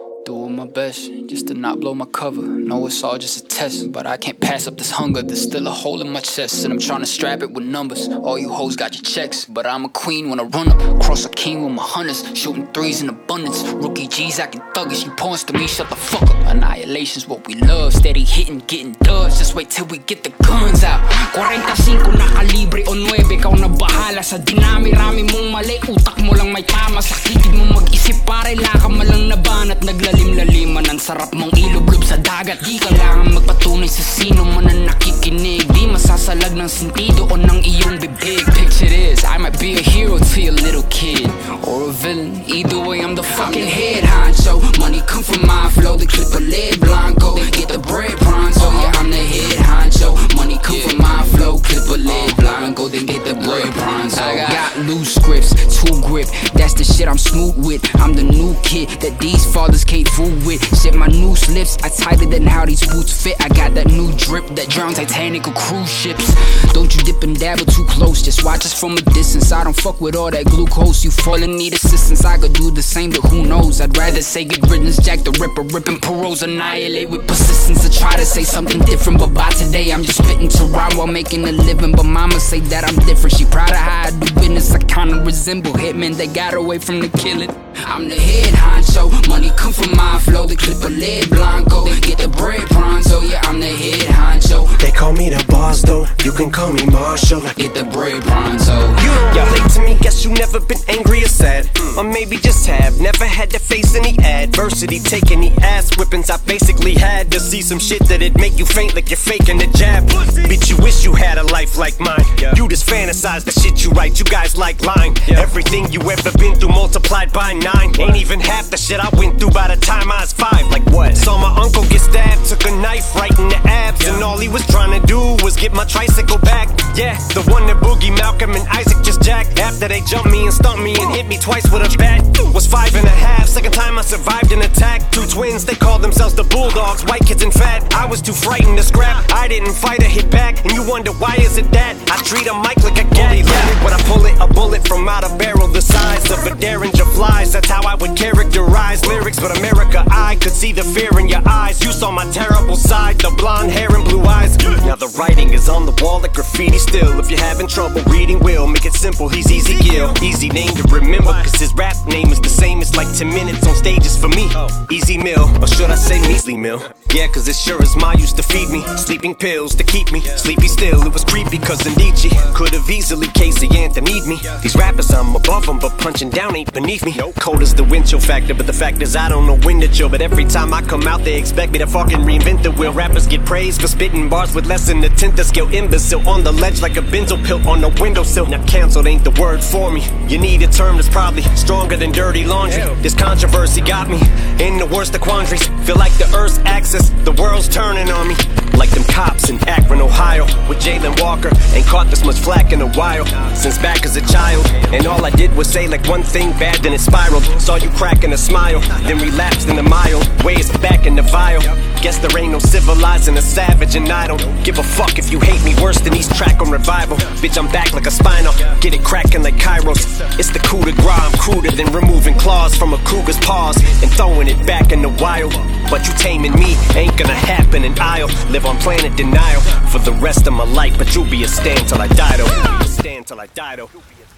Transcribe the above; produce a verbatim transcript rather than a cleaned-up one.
Doing my best just to not blow my cover. Know it's all just a test, but I can't pass up this hunger. There's still a hole in my chest, and I'm trying to strap it with numbers. All you hoes got your checks, but I'm a queen when I run up. Cross a king with my hunters, shooting threes in abundance. Rookie G's acting thuggish, you pawns to me, shut the fuck up. Annihilation's what we love, steady hitting, getting dubs. Just wait till we get the guns out. forty-five na kalibre o nine, ikaw na bahala sa dinami-rami mong mali. Utak mo lang may tama, sakitin mo mag-isip pare. Laka malang naban at naglalim-laliman. Ang sarap mong ilublob sa dagat. Di kailangan magpatunay sa sino man ang nakikinig. Di masasalag ng sentido o ng iyong bibig. Picture this, I might be a hero to your little kid, or a villain, either way I'm the fucking head honcho. Money come from my flow, the clip a lead blanco. Get the bread pronto, yeah I'm the head honcho. Money come from my flow, clip a lead blanco. Then get the bread pronto. I got loose grips, two grip, that's the shit I'm smooth with. I'm the new kid that these fathers can't fool with. Shit, my new slips are tighter than how these boots fit. I got that new drip that drowns Titanic or cruise ships. Don't you dip and dabble too close, just watch us from a distance. I don't fuck with all that glucose, you fall and need assistance. I could do the same, but who knows? I'd rather say good riddance, Jack the Ripper, ripping paroles, annihilate with persistence. I try to say something different, but by today I'm just spitting to rhyme while making a living. But mama say that I'm different, she proud of how I do business. I kinda resemble hitmen that got away from the killing. I'm the head honcho, money come from my flow, the clip a lead blanco. Get the bread pronto, yeah I'm the head honcho. They call me the boss though, you can call me Marshall. Get the bread pronto. You don't relate to me, guess you never been angry or sad, or maybe just have never had to face any adversity. Take any ass whippings I basically had to see some shit that'd make you faint like you're faking a jab. Bitch, you wish you had a life like mine. You just fantasize the shit you write, you guys like lying. Everything you ever been through multiplied by nine. Ain't even half the shit I went through by the time I was five. Like what? Saw my uncle get stabbed, took a knife right in the abs, and all he was trying to do was get my tricycle back. Yeah, the one that Boogie, Malcolm, and Isaac just jacked. After they jumped me and stumped me and hit me twice with a bat. Was five and a half, second time I survived an attack. Two twins, they called themselves the Bulldogs, white kids and fat. I was too frightened to scrap, I didn't fight or hit back. And you wonder why is it that I treat a mic like a gat. Yeah, when I pull it, a bullet from out a barrel the size of a Derringer flies. That's how I would characterize lyrics, but America, I could see the fear in your eyes. You saw my terrible side, the blonde hair and blue eyes. Now the writing is on the wall like graffiti still. If you're having trouble reading, will make it simple, he's Easy Gill. Easy name to remember, cause his rap name is the same as like ten minutes on stages for me. Easy Mill, or should I say Measly Mill? Yeah, cause it sure as Ma used to feed me sleeping pills to keep me sleepy still. It was creepy cause Nietzsche could've easily Casey Anthony'd me. These rappers, I'm above them, but punching down ain't beneath me. Cold as the wind chill factor, but the fact is I don't know when to chill. But every time I come out, they expect me to fucking reinvent the wheel. Rappers get praised for spitting bars with less than a tenth of skill. Imbecile on the ledge like a benzo pill on the windowsill. Now canceled ain't the word for me. You need a term that's probably stronger than dirty laundry. This controversy got me in the worst of quandaries. Feel like the earth's axis, the world's turning on me. Like them cops in Akron, Ohio, with Jalen Walker. Ain't caught this much flack in a while, since back as a child. And all I did was say like one thing bad, then it spiraled. Saw you cracking a smile, then relapsed in a mild ways back in the vial. Guess there ain't no civilizing a savage, and I don't give a fuck if you hate me worse than East Track on Revival. Bitch, I'm back like a spinal, get it cracking like Kairos. It's the coup de grace, I'm cruder than removing claws from a cougar's paws and throwing it back in the wild. But you taming me ain't gonna happen, and I'll live on planet denial for the rest of my life. But you'll be a stand till I die though. Stand till I die though.